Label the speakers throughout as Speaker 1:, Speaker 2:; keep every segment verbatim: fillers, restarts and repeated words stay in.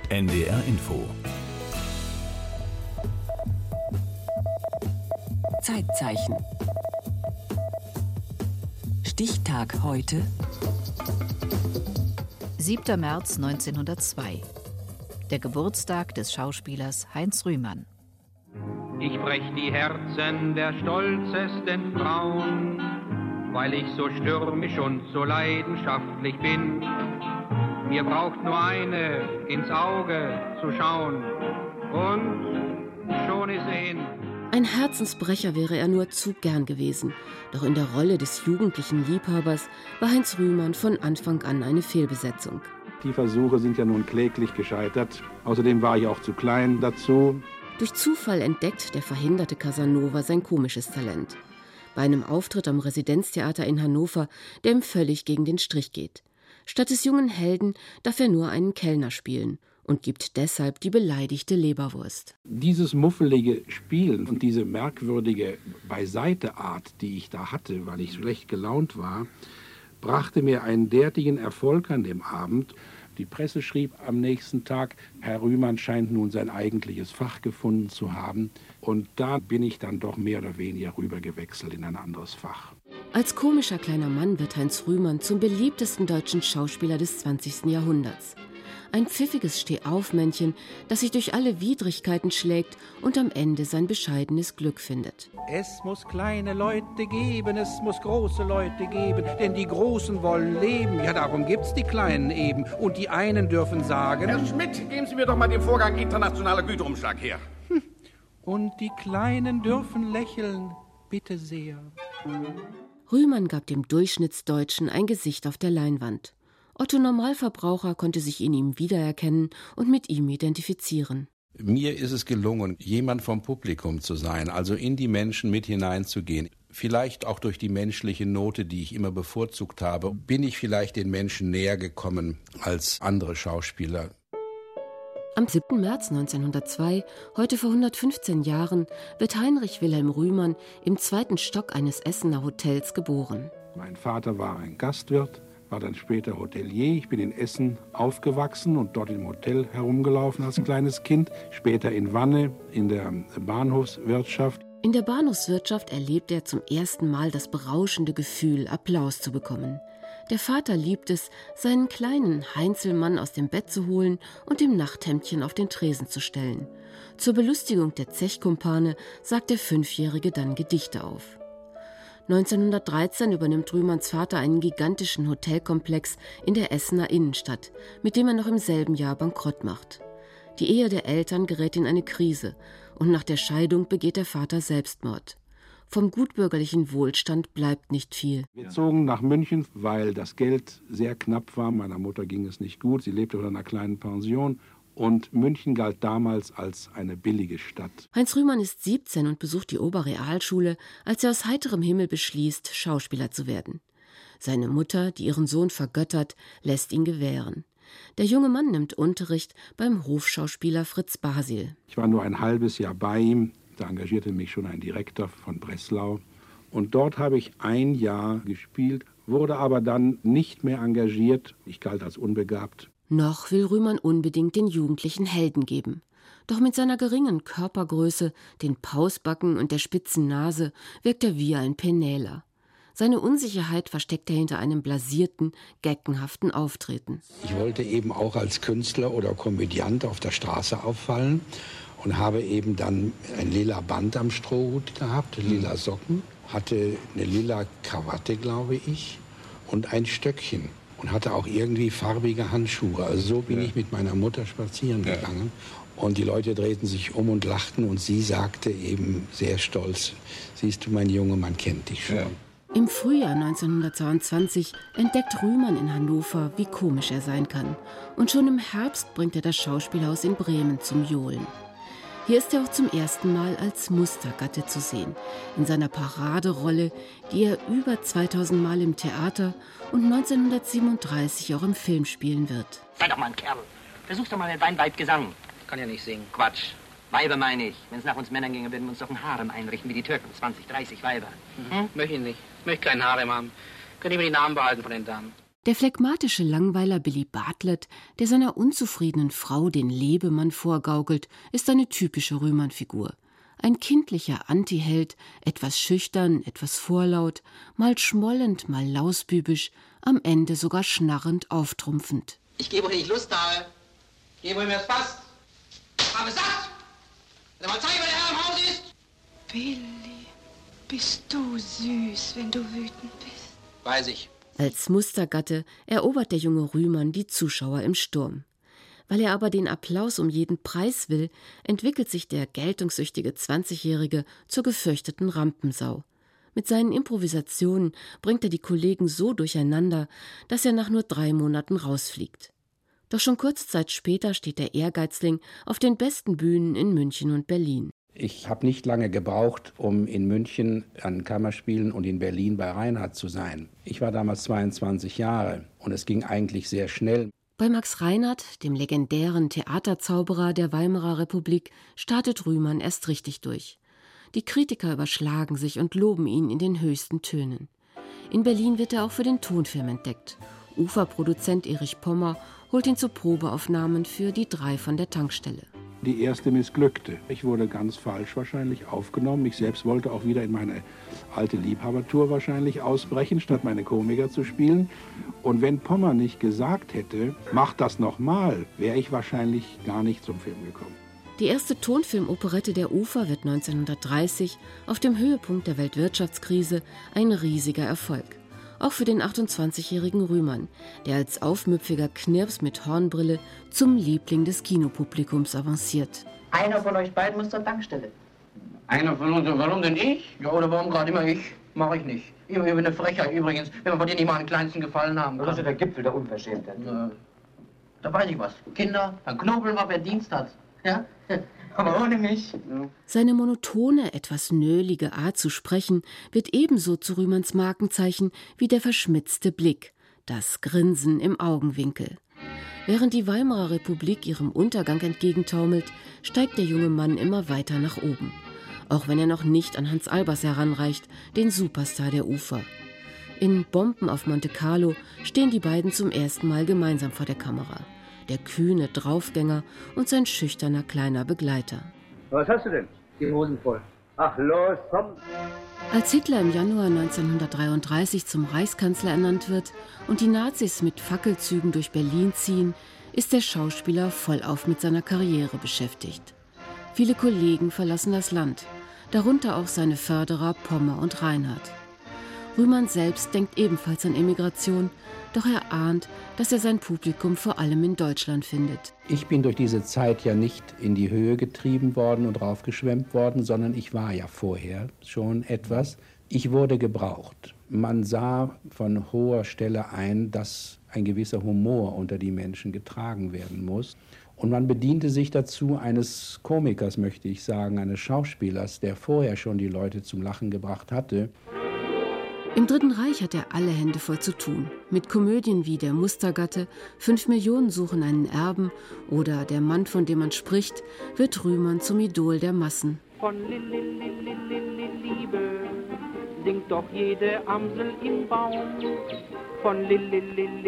Speaker 1: N D R Info.
Speaker 2: Zeitzeichen. Stichtag heute.
Speaker 3: siebter März neunzehnhundertzwei. Der Geburtstag des Schauspielers Heinz Rühmann.
Speaker 4: Ich brech die Herzen der stolzesten Frauen, weil ich so stürmisch und so leidenschaftlich bin. Mir braucht nur eine ins Auge zu schauen und schon ist sie hin.
Speaker 5: Ein Herzensbrecher wäre er nur zu gern gewesen. Doch in der Rolle des jugendlichen Liebhabers war Heinz Rühmann von Anfang an eine Fehlbesetzung.
Speaker 6: Die Versuche sind ja nun kläglich gescheitert. Außerdem war ich auch zu klein dazu.
Speaker 5: Durch Zufall entdeckt der verhinderte Casanova sein komisches Talent. Bei einem Auftritt am Residenztheater in Hannover, der ihm völlig gegen den Strich geht. Statt des jungen Helden darf er nur einen Kellner spielen und gibt deshalb die beleidigte Leberwurst.
Speaker 6: Dieses muffelige Spielen und diese merkwürdige Beiseiteart, die ich da hatte, weil ich schlecht gelaunt war, brachte mir einen derartigen Erfolg an dem Abend. Die Presse schrieb am nächsten Tag, Herr Rühmann scheint nun sein eigentliches Fach gefunden zu haben. Und da bin ich dann doch mehr oder weniger rübergewechselt in ein anderes Fach.
Speaker 5: Als komischer kleiner Mann wird Heinz Rühmann zum beliebtesten deutschen Schauspieler des zwanzigsten Jahrhunderts. Ein pfiffiges Stehaufmännchen, das sich durch alle Widrigkeiten schlägt und am Ende sein bescheidenes Glück findet.
Speaker 7: Es muss kleine Leute geben, es muss große Leute geben, denn die Großen wollen leben. Ja, darum gibt's die Kleinen eben. Und die einen dürfen sagen...
Speaker 8: Herr Schmidt, geben Sie mir doch mal den Vorgang internationaler Güterumschlag her.
Speaker 7: Hm. Und die Kleinen dürfen lächeln, bitte sehr.
Speaker 5: Rühmann gab dem Durchschnittsdeutschen ein Gesicht auf der Leinwand. Otto Normalverbraucher konnte sich in ihm wiedererkennen und mit ihm identifizieren.
Speaker 9: Mir ist es gelungen, jemand vom Publikum zu sein, also in die Menschen mit hineinzugehen. Vielleicht auch durch die menschliche Note, die ich immer bevorzugt habe, bin ich vielleicht den Menschen näher gekommen als andere Schauspieler.
Speaker 5: Am siebten März neunzehnhundertzwei, heute vor hundertfünfzehn Jahren, wird Heinrich Wilhelm Rühmann im zweiten Stock eines Essener Hotels geboren.
Speaker 6: Mein Vater war ein Gastwirt, war dann später Hotelier. Ich bin in Essen aufgewachsen und dort im Hotel herumgelaufen als kleines Kind. Später in Wanne, in der Bahnhofswirtschaft.
Speaker 5: In der Bahnhofswirtschaft erlebt er zum ersten Mal das berauschende Gefühl, Applaus zu bekommen. Der Vater liebt es, seinen kleinen Heinzelmann aus dem Bett zu holen und im Nachthemdchen auf den Tresen zu stellen. Zur Belustigung der Zechkumpane sagt der Fünfjährige dann Gedichte auf. neunzehnhundertdreizehn übernimmt Rühmanns Vater einen gigantischen Hotelkomplex in der Essener Innenstadt, mit dem er noch im selben Jahr bankrott macht. Die Ehe der Eltern gerät in eine Krise und nach der Scheidung begeht der Vater Selbstmord. Vom gutbürgerlichen Wohlstand bleibt nicht viel.
Speaker 6: Wir zogen nach München, weil das Geld sehr knapp war. Meiner Mutter ging es nicht gut, sie lebte in einer kleinen Pension. Und München galt damals als eine billige Stadt.
Speaker 5: Heinz Rühmann ist siebzehn und besucht die Oberrealschule, als er aus heiterem Himmel beschließt, Schauspieler zu werden. Seine Mutter, die ihren Sohn vergöttert, lässt ihn gewähren. Der junge Mann nimmt Unterricht beim Hofschauspieler Fritz Basil.
Speaker 6: Ich war nur ein halbes Jahr bei ihm. Da engagierte mich schon ein Direktor von Breslau. Und dort habe ich ein Jahr gespielt, wurde aber dann nicht mehr engagiert. Ich galt als unbegabt.
Speaker 5: Noch will Rühmann unbedingt den Jugendlichen Helden geben. Doch mit seiner geringen Körpergröße, den Pausbacken und der spitzen Nase wirkt er wie ein Penäler. Seine Unsicherheit versteckt er hinter einem blasierten, geckenhaften Auftreten.
Speaker 10: Ich wollte eben auch als Künstler oder Komödiant auf der Straße auffallen und habe eben dann ein lila Band am Strohhut gehabt, lila Socken, hatte eine lila Krawatte, glaube ich, und ein Stöckchen. Und hatte auch irgendwie farbige Handschuhe. Also so bin ja. ich mit meiner Mutter spazieren ja. gegangen. Und die Leute drehten sich um und lachten. Und sie sagte eben sehr stolz, siehst du, mein Junge, man kennt dich schon. Ja.
Speaker 5: Im Frühjahr neunzehnhundertzweiundzwanzig entdeckt Rühmann in Hannover, wie komisch er sein kann. Und schon im Herbst bringt er das Schauspielhaus in Bremen zum Johlen. Hier ist er auch zum ersten Mal als Mustergatte zu sehen, in seiner Paraderolle, die er über zweitausend Mal im Theater und neunzehnhundertsiebenunddreißig auch im Film spielen wird.
Speaker 11: Sei doch mal ein Kerl. Versuch doch mal mit Weinweib-Gesang.
Speaker 12: Kann ja nicht singen.
Speaker 11: Quatsch. Weiber meine ich. Wenn es nach uns Männern ginge, würden wir uns doch ein Harem einrichten wie die Türken. zwanzig, dreißig Weiber.
Speaker 12: Mhm. Hm? Möchte ich nicht. Ich möchte keinen Harem haben. Könnt ihr mir die Namen behalten von den Damen?
Speaker 5: Der phlegmatische Langweiler Billy Bartlett, der seiner unzufriedenen Frau den Lebemann vorgaukelt, ist eine typische Rühmann-Figur. Ein kindlicher Antiheld, etwas schüchtern, etwas vorlaut, mal schmollend, mal lausbübisch, am Ende sogar schnarrend auftrumpfend.
Speaker 11: Ich gebe, wohin ich Lust habe. Gebe, wohin mir es passt. Habe satt! Wenn mal zeigen, wer der Herr im Haus ist!
Speaker 1: Billy, bist du süß, wenn du wütend bist.
Speaker 11: Weiß ich.
Speaker 5: Als Mustergatte erobert der junge Rühmann die Zuschauer im Sturm. Weil er aber den Applaus um jeden Preis will, entwickelt sich der geltungssüchtige zwanzigjährige zur gefürchteten Rampensau. Mit seinen Improvisationen bringt er die Kollegen so durcheinander, dass er nach nur drei Monaten rausfliegt. Doch schon kurze Zeit später steht der Ehrgeizling auf den besten Bühnen in München und Berlin.
Speaker 6: Ich habe nicht lange gebraucht, um in München an Kammerspielen und in Berlin bei Reinhardt zu sein. Ich war damals zweiundzwanzig Jahre und es ging eigentlich sehr schnell.
Speaker 5: Bei Max Reinhardt, dem legendären Theaterzauberer der Weimarer Republik, startet Rühmann erst richtig durch. Die Kritiker überschlagen sich und loben ihn in den höchsten Tönen. In Berlin wird er auch für den Tonfilm entdeckt. Uferproduzent Erich Pommer holt ihn zu Probeaufnahmen für Die drei von der Tankstelle.
Speaker 6: Die erste missglückte. Ich wurde ganz falsch wahrscheinlich aufgenommen. Ich selbst wollte auch wieder in meine alte Liebhabertour wahrscheinlich ausbrechen, statt meine Komiker zu spielen. Und wenn Pommer nicht gesagt hätte, mach das nochmal, wäre ich wahrscheinlich gar nicht zum Film gekommen.
Speaker 5: Die erste Tonfilmoperette Der Ufer wird neunzehnhundertdreißig auf dem Höhepunkt der Weltwirtschaftskrise ein riesiger Erfolg. Auch für den achtundzwanzigjährigen Rühmann, der als aufmüpfiger Knirps mit Hornbrille zum Liebling des Kinopublikums avanciert.
Speaker 11: Einer von euch beiden muss zur Tankstelle.
Speaker 12: Einer von uns? Warum denn ich? Ja, oder warum gerade immer ich? Mach ich nicht. Immer über eine Frechheit übrigens, wenn man von dir nicht mal einen kleinsten Gefallen haben kann.
Speaker 11: Das ist der Gipfel der Unverschämtheit.
Speaker 12: Ja. Da weiß ich was. Kinder, dann knobeln wir, wer Dienst hat. Ja? Aber ohne mich. Ja.
Speaker 5: Seine monotone, etwas nölige Art zu sprechen wird ebenso zu Rühmanns Markenzeichen wie der verschmitzte Blick, das Grinsen im Augenwinkel. Während die Weimarer Republik ihrem Untergang entgegentaumelt, steigt der junge Mann immer weiter nach oben. Auch wenn er noch nicht an Hans Albers heranreicht, den Superstar der Ufer. In Bomben auf Monte Carlo stehen die beiden zum ersten Mal gemeinsam vor der Kamera. Der kühne Draufgänger und sein schüchterner kleiner Begleiter.
Speaker 13: Was hast du denn? Die Hosen voll. Ach los, komm.
Speaker 5: Als Hitler im Januar neunzehnhundertdreiunddreißig zum Reichskanzler ernannt wird und die Nazis mit Fackelzügen durch Berlin ziehen, ist der Schauspieler vollauf mit seiner Karriere beschäftigt. Viele Kollegen verlassen das Land, darunter auch seine Förderer Pommer und Reinhardt. Rühmann selbst denkt ebenfalls an Emigration, doch er ahnt, dass er sein Publikum vor allem in Deutschland findet.
Speaker 6: Ich bin durch diese Zeit ja nicht in die Höhe getrieben worden und raufgeschwemmt worden, sondern ich war ja vorher schon etwas. Ich wurde gebraucht. Man sah von hoher Stelle ein, dass ein gewisser Humor unter die Menschen getragen werden muss. Und man bediente sich dazu eines Komikers, möchte ich sagen, eines Schauspielers, der vorher schon die Leute zum Lachen gebracht hatte.
Speaker 5: Im Dritten Reich hat er alle Hände voll zu tun. Mit Komödien wie Der Mustergatte, Fünf Millionen suchen einen Erben oder Der Mann, von dem man spricht, wird Rühmann zum Idol der Massen.
Speaker 4: Von Liebe singt doch jede Amsel im Baum. Von Liebe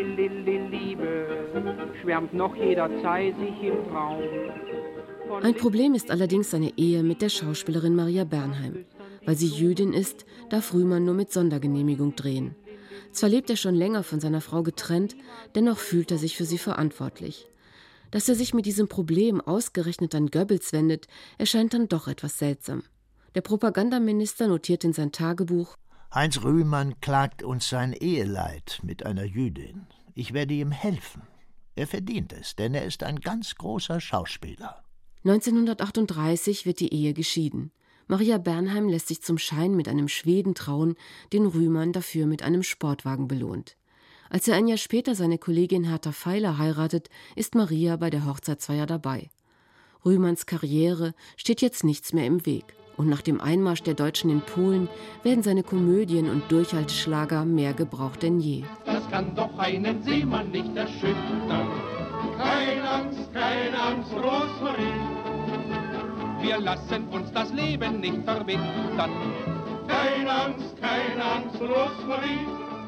Speaker 4: schwärmt noch jeder Zei sich im Traum.
Speaker 5: Ein Problem ist allerdings seine Ehe mit der Schauspielerin Maria Bernheim. Weil sie Jüdin ist, darf Rühmann nur mit Sondergenehmigung drehen. Zwar lebt er schon länger von seiner Frau getrennt, dennoch fühlt er sich für sie verantwortlich. Dass er sich mit diesem Problem ausgerechnet an Goebbels wendet, erscheint dann doch etwas seltsam. Der Propagandaminister notiert in sein Tagebuch:
Speaker 14: Heinz Rühmann klagt uns sein Eheleid mit einer Jüdin. Ich werde ihm helfen. Er verdient es, denn er ist ein ganz großer Schauspieler.
Speaker 5: neunzehnhundertachtunddreißig wird die Ehe geschieden. Maria Bernheim lässt sich zum Schein mit einem Schweden trauen, den Rühmann dafür mit einem Sportwagen belohnt. Als er ein Jahr später seine Kollegin Hertha Feiler heiratet, ist Maria bei der Hochzeitsfeier dabei. Rühmanns Karriere steht jetzt nichts mehr im Weg. Und nach dem Einmarsch der Deutschen in Polen werden seine Komödien und Durchhalteschlager mehr gebraucht denn je.
Speaker 15: Das kann doch einen Seemann nicht erschüttern. Keine Angst, keine Angst, Rosmarie.
Speaker 4: Wir lassen uns das Leben nicht verbittern.
Speaker 15: Keine Angst, keine Angst, Rosmarie.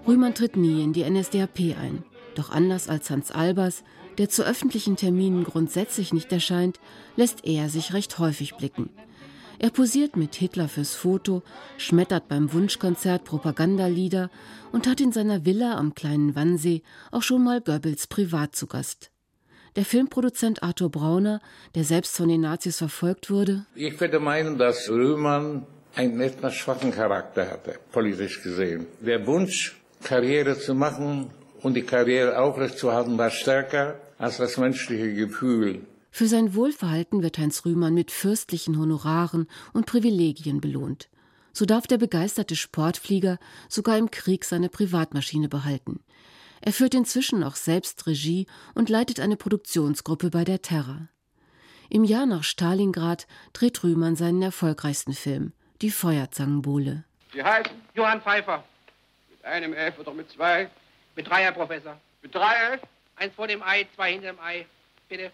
Speaker 5: Rühmann tritt nie in die N S D A P ein. Doch anders als Hans Albers, der zu öffentlichen Terminen grundsätzlich nicht erscheint, lässt er sich recht häufig blicken. Er posiert mit Hitler fürs Foto, schmettert beim Wunschkonzert Propagandalieder und hat in seiner Villa am kleinen Wannsee auch schon mal Goebbels privat zu Gast. Der Filmproduzent Arthur Brauner, der selbst von den Nazis verfolgt wurde:
Speaker 16: Ich würde meinen, dass Rühmann einen etwas schwachen Charakter hatte, politisch gesehen. Der Wunsch, Karriere zu machen und die Karriere aufrechtzuerhalten, war stärker als das menschliche Gefühl.
Speaker 5: Für sein Wohlverhalten wird Heinz Rühmann mit fürstlichen Honoraren und Privilegien belohnt. So darf der begeisterte Sportflieger sogar im Krieg seine Privatmaschine behalten. Er führt inzwischen auch selbst Regie und leitet eine Produktionsgruppe bei der Terra. Im Jahr nach Stalingrad dreht Rühmann seinen erfolgreichsten Film, Die Feuerzangenbowle.
Speaker 11: Sie heißen? Johann Pfeiffer. Mit einem F oder mit zwei? Mit drei, Herr Professor. Mit drei F? Eins vor dem Ei, zwei hinter dem Ei. Bitte.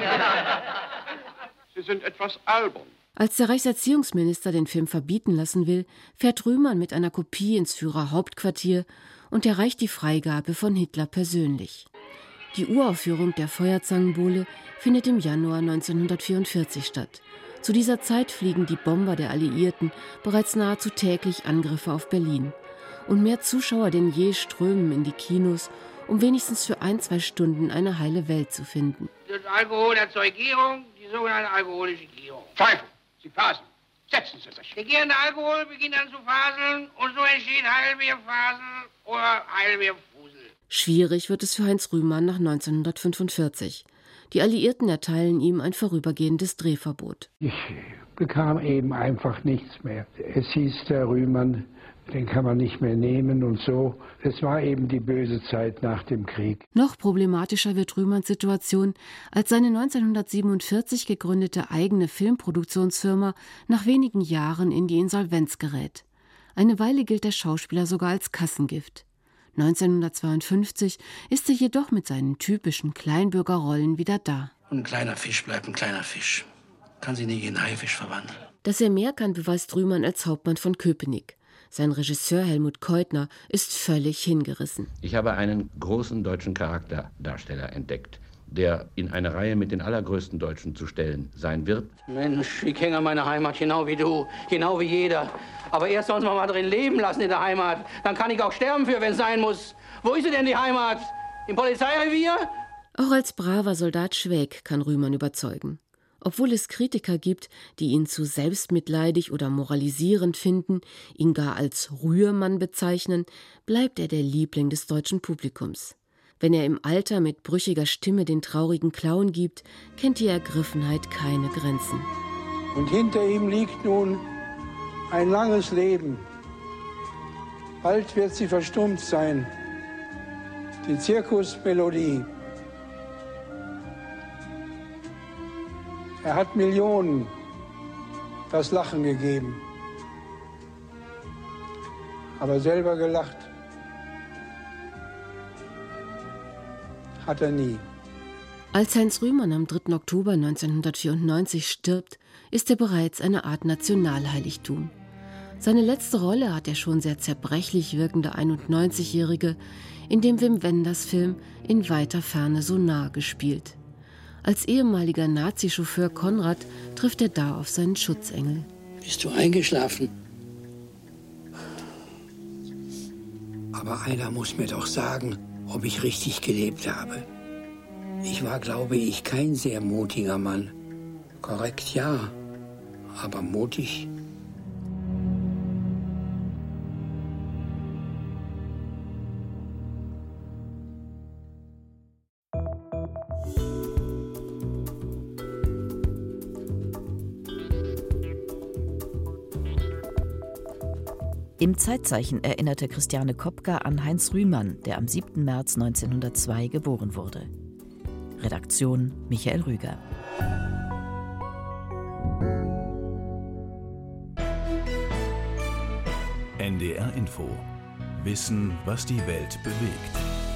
Speaker 15: Sie sind etwas albern.
Speaker 5: Als der Reichserziehungsminister den Film verbieten lassen will, fährt Rühmann mit einer Kopie ins Führerhauptquartier und erreicht die Freigabe von Hitler persönlich. Die Uraufführung der Feuerzangenbowle findet im Januar neunzehnhundertvierundvierzig statt. Zu dieser Zeit fliegen die Bomber der Alliierten bereits nahezu täglich Angriffe auf Berlin. Und mehr Zuschauer denn je strömen in die Kinos, um wenigstens für ein, zwei Stunden eine heile Welt zu finden.
Speaker 11: Das Alkohol erzeugt Gärung, die sogenannte alkoholische Gärung. Pfeifen, Sie faseln. Setzen Sie sich. Der gärende Alkohol beginnt dann zu faseln und so entsteht Heidelbeerfasel oder Heidelbeerfusel.
Speaker 5: Schwierig wird es für Heinz Rühmann nach neunzehnhundertfünfundvierzig. Die Alliierten erteilen ihm ein vorübergehendes Drehverbot.
Speaker 10: Ich bekam eben einfach nichts mehr. Es hieß, der Rühmann, den kann man nicht mehr nehmen und so. Es war eben die böse Zeit nach dem Krieg.
Speaker 5: Noch problematischer wird Rühmanns Situation, als seine neunzehnhundertsiebenundvierzig gegründete eigene Filmproduktionsfirma nach wenigen Jahren in die Insolvenz gerät. Eine Weile gilt der Schauspieler sogar als Kassengift. neunzehnhundertzweiundfünfzig ist er jedoch mit seinen typischen Kleinbürgerrollen wieder da.
Speaker 17: Ein kleiner Fisch bleibt ein kleiner Fisch. Kann sich nicht in Haifisch verwandeln.
Speaker 5: Dass er mehr kann, beweist Rühmann als Hauptmann von Köpenick. Sein Regisseur Helmut Keutner ist völlig hingerissen.
Speaker 18: Ich habe einen großen deutschen Charakterdarsteller entdeckt, der in eine Reihe mit den allergrößten Deutschen zu stellen sein wird.
Speaker 12: Mensch, ich hänge an meiner Heimat, genau wie du, genau wie jeder. Aber erst soll uns mal drin leben lassen in der Heimat. Dann kann ich auch sterben für, wenn es sein muss. Wo ist sie denn, die Heimat? Im Polizeirevier?
Speaker 5: Auch als braver Soldat Schwäg kann Rühmann überzeugen. Obwohl es Kritiker gibt, die ihn zu selbstmitleidig oder moralisierend finden, ihn gar als Rührmann bezeichnen, bleibt er der Liebling des deutschen Publikums. Wenn er im Alter mit brüchiger Stimme den traurigen Clown gibt, kennt die Ergriffenheit keine Grenzen.
Speaker 19: Und hinter ihm liegt nun ein langes Leben. Bald wird sie verstummt sein. Die Zirkusmelodie. Er hat Millionen das Lachen gegeben, aber selber gelacht hat er nie.
Speaker 5: Als Heinz Rühmann am dritten Oktober neunzehnhundertvierundneunzig stirbt, ist er bereits eine Art Nationalheiligtum. Seine letzte Rolle hat der schon sehr zerbrechlich wirkende einundneunzigjährige in dem Wim Wenders Film In weiter Ferne so nah gespielt. Als ehemaliger Nazi-Chauffeur Konrad trifft er da auf seinen Schutzengel.
Speaker 17: Bist du eingeschlafen?
Speaker 14: Aber einer muss mir doch sagen, ob ich richtig gelebt habe. Ich war, glaube ich, kein sehr mutiger Mann. Korrekt, ja, aber mutig.
Speaker 3: Im Zeitzeichen erinnerte Christiane Kopka an Heinz Rühmann, der am siebten März neunzehnhundertzwei geboren wurde. Redaktion Michael Rüger.
Speaker 20: N D R Info. Wissen, was die Welt bewegt.